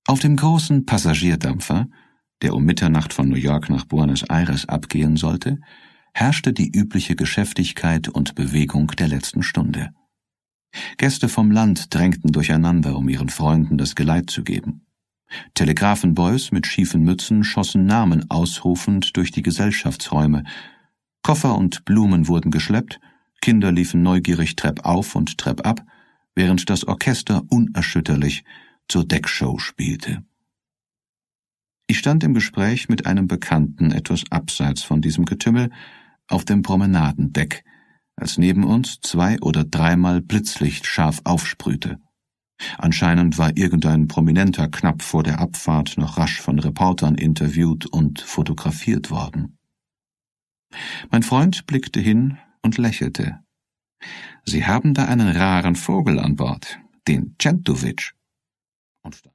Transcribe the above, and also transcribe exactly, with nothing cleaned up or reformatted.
Auf dem großen Passagierdampfer, der um Mitternacht von New York nach Buenos Aires abgehen sollte, herrschte die übliche Geschäftigkeit und Bewegung der letzten Stunde. Gäste vom Land drängten durcheinander, um ihren Freunden das Geleit zu geben. Telegrafenboys mit schiefen Mützen schossen Namen ausrufend durch die Gesellschaftsräume. Koffer und Blumen wurden geschleppt, Kinder liefen neugierig treppauf und treppab, während das Orchester unerschütterlich zur Deckshow spielte. Ich stand im Gespräch mit einem Bekannten etwas abseits von diesem Getümmel auf dem Promenadendeck, als neben uns zwei- oder dreimal Blitzlicht scharf aufsprühte. Anscheinend war irgendein Prominenter knapp vor der Abfahrt noch rasch von Reportern interviewt und fotografiert worden. Mein Freund blickte hin und lächelte. »Sie haben da einen raren Vogel an Bord, den Centovic.« Und